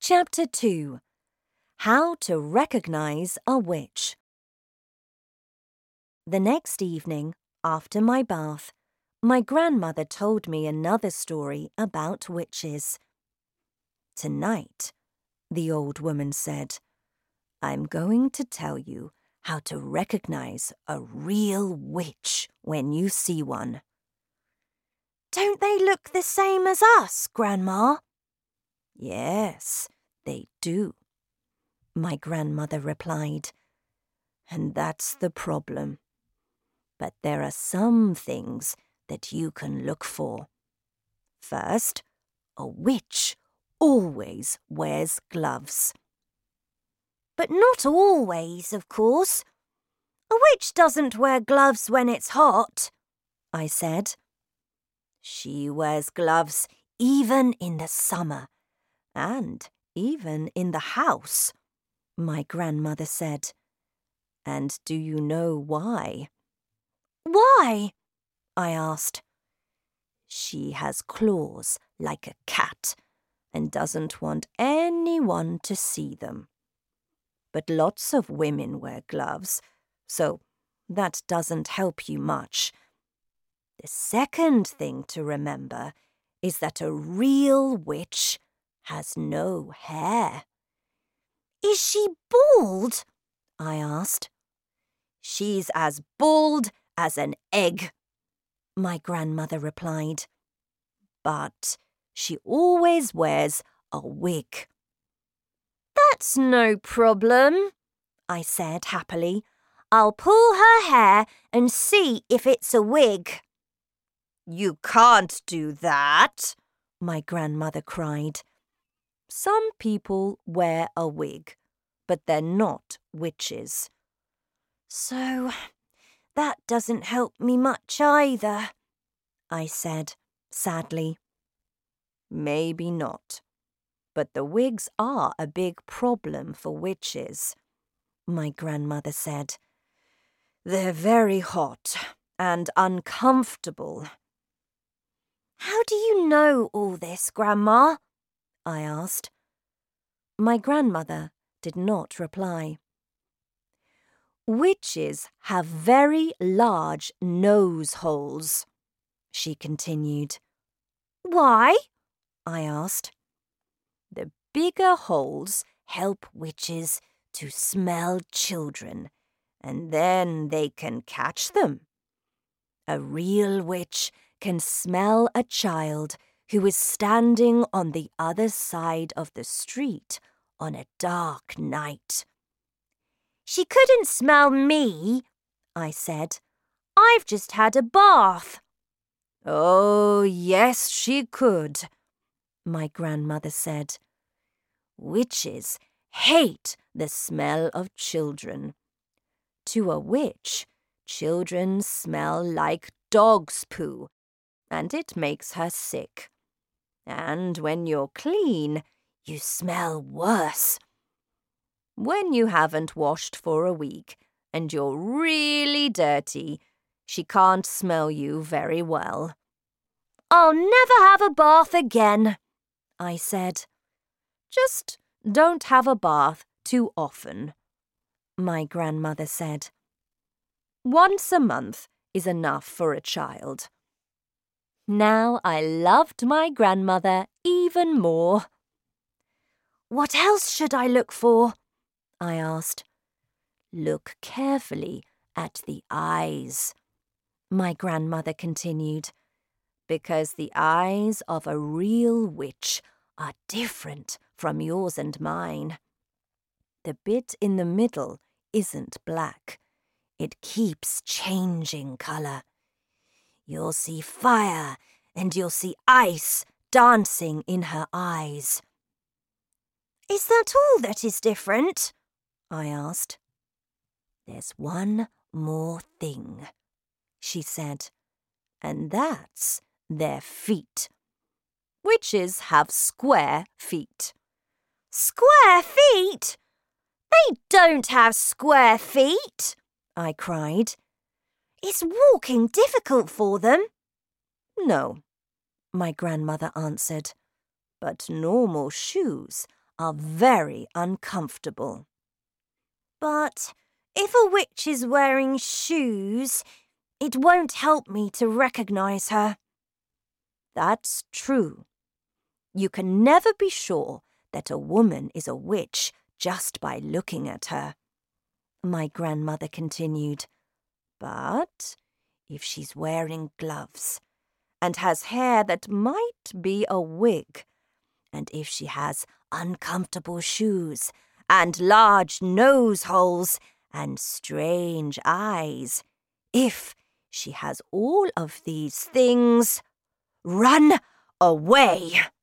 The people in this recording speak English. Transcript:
Chapter 2. How to Recognize a Witch. The next evening, after my bath, my grandmother told me another story about witches. "Tonight," the old woman said, "I'm going to tell you how to recognize a real witch when you see one." "Don't they look the same as us, Grandma?" "Yes, they do," my grandmother replied. "And that's the problem. But there are some things that you can look for. First, a witch always wears gloves." "But not always, of course. A witch doesn't wear gloves when it's hot," I said. "She wears gloves even in the summer, and even in the house," my grandmother said. "And do you know why?" "Why?" I asked. "She has claws like a cat and doesn't want anyone to see them. But lots of women wear gloves, so that doesn't help you much. The second thing to remember is that a real witch has no hair." "Is she bald?" I asked. "She's as bald as an egg," my grandmother replied. "But she always wears a wig." "That's no problem," I said happily. "I'll pull her hair and see if it's a wig." "You can't do that," my grandmother cried. "Some people wear a wig, but they're not witches." "So that doesn't help me much either," I said sadly. "Maybe not, but the wigs are a big problem for witches," my grandmother said. "They're very hot and uncomfortable." "How do you know all this, Grandma?" I asked. My grandmother did not reply. "Witches have very large nose holes," she continued. "Why?" I asked. "The bigger holes help witches to smell children, and then they can catch them. A real witch can smell a child who is standing on the other side of the street on a dark night." "She couldn't smell me," I said. "I've just had a bath." "Oh, yes, she could," my grandmother said. "Witches hate the smell of children. To a witch, children smell like dog's poo, and it makes her sick. And when you're clean, you smell worse. When you haven't washed for a week and you're really dirty, she can't smell you very well." "I'll never have a bath again," I said. "Just don't have a bath too often," my grandmother said. "Once a month is enough for a child." Now I loved my grandmother even more. "What else should I look for?" I asked. "Look carefully at the eyes," my grandmother continued, "because the eyes of a real witch are different from yours and mine. The bit in the middle isn't black. It keeps changing colour. You'll see fire and you'll see ice dancing in her eyes." "Is that all that is different?" I asked. "There's one more thing," she said, "and that's their feet. Witches have square feet." "Square feet? They don't have square feet," I cried. "Is walking difficult for them?" "No," my grandmother answered, "but normal shoes are very uncomfortable. But if a witch is wearing shoes, it won't help me to recognize her. That's true. You can never be sure that a woman is a witch just by looking at her, my grandmother continued. But if she's wearing gloves and has hair that might be a wig, and if she has uncomfortable shoes and large nose holes and strange eyes, if she has all of these things, run away!